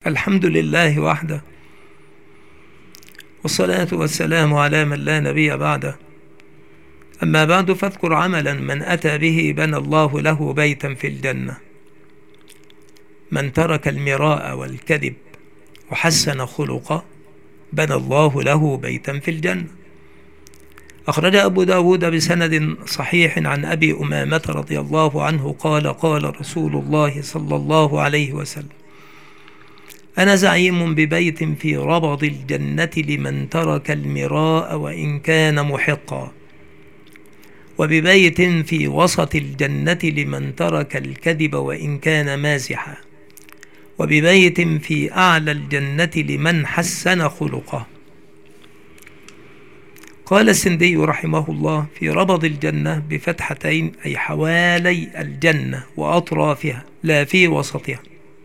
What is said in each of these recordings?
الحمد لله وحده، والصلاة والسلام على من لا نبي بعده. أما بعد، فاذكر عملا من أتى به بنى الله له بيتا في الجنة. من ترك المراء والكذب وحسن خلقه بنى الله له بيتا في الجنة. أخرج أبو داود بسند صحيح عن أبي أمامة رضي الله عنه قال: قال رسول الله صلى الله عليه وسلم: أنا زعيم ببيت في ربض الجنة لمن ترك المراء وإن كان محقا، وببيت في وسط الجنة لمن ترك الكذب وإن كان مازحا، وببيت في أعلى الجنة لمن حسن خلقه. قال السندي رحمه الله: في ربض الجنة بفتحتين، أي حوالي الجنة وأطرافها، لا في وسطها،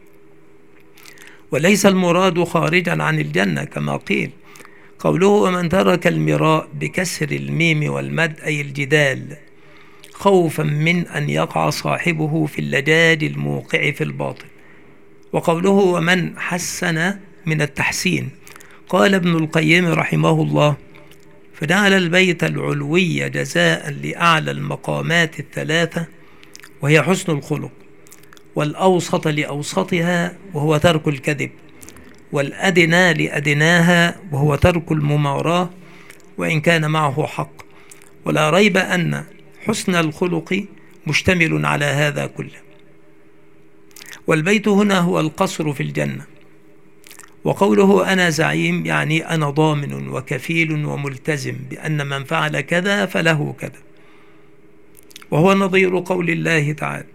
وليس المراد خارجا عن الجنة كما قيل. قوله ومن ترك المراء بكسر الميم والمد، أي الجدال، خوفا من أن يقع صاحبه في اللجاج الموقع في الباطل. وقوله ومن حسن من التحسين. قال ابن القيم رحمه الله: فجعل البيت العلوي جزاء لأعلى المقامات الثلاثة، وهي حسن الخلق، والأوسط لأوسطها وهو ترك الكذب، والأدنى لأدناها وهو ترك المماراة وإن كان معه حق. ولا ريب أن حسن الخلق مشتمل على هذا كله. والبيت هنا هو القصر في الجنة. وقوله أنا زعيم يعني أنا ضامن وكفيل وملتزم بأن من فعل كذا فله كذا، وهو نظير قول الله تعالى: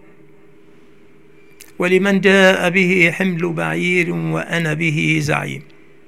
ولمن جاء به حمل بعير وأنا به زعيم.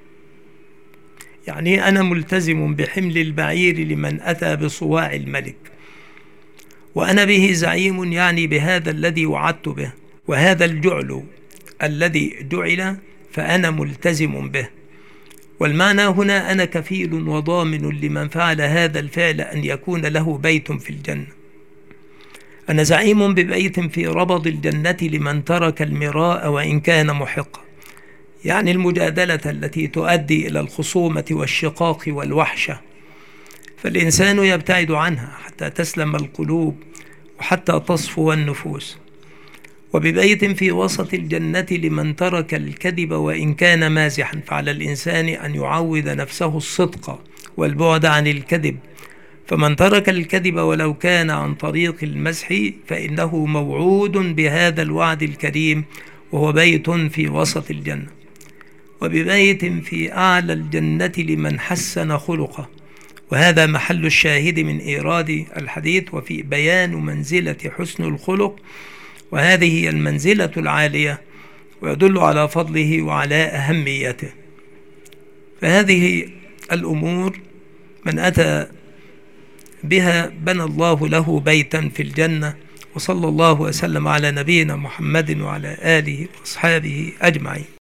يعني أنا ملتزم بحمل البعير لمن أتى بصواع الملك، وأنا به زعيم يعني بهذا الذي وعدت به، وهذا الجعل الذي جعل فأنا ملتزم به. والمعنى هنا أنا كفيل وضامن لمن فعل هذا الفعل أن يكون له بيت في الجنة. أنا زعيم ببيت في ربض الجنة لمن ترك المراء وإن كان محقا، يعني المجادلة التي تؤدي إلى الخصومة والشقاق والوحشة، فالإنسان يبتعد عنها حتى تسلم القلوب وحتى تصفو النفوس. وببيت في وسط الجنة لمن ترك الكذب وإن كان مازحا، فعلى الإنسان أن يعود نفسه الصدق والبعد عن الكذب. فمن ترك الكذب ولو كان عن طريق المزح فإنه موعود بهذا الوعد الكريم، وهو بيت في وسط الجنة. وببيت في أعلى الجنة لمن حسن خلقه، وهذا محل الشاهد من إيراد الحديث، وفي بيان منزلة حسن الخلق، وهذه هي المنزلة العالية، ويدل على فضله وعلى أهميته. فهذه الأمور من أتى بها بنى الله له بيتا في الجنة. وصلى الله وسلم على نبينا محمد وعلى آله وأصحابه أجمعين.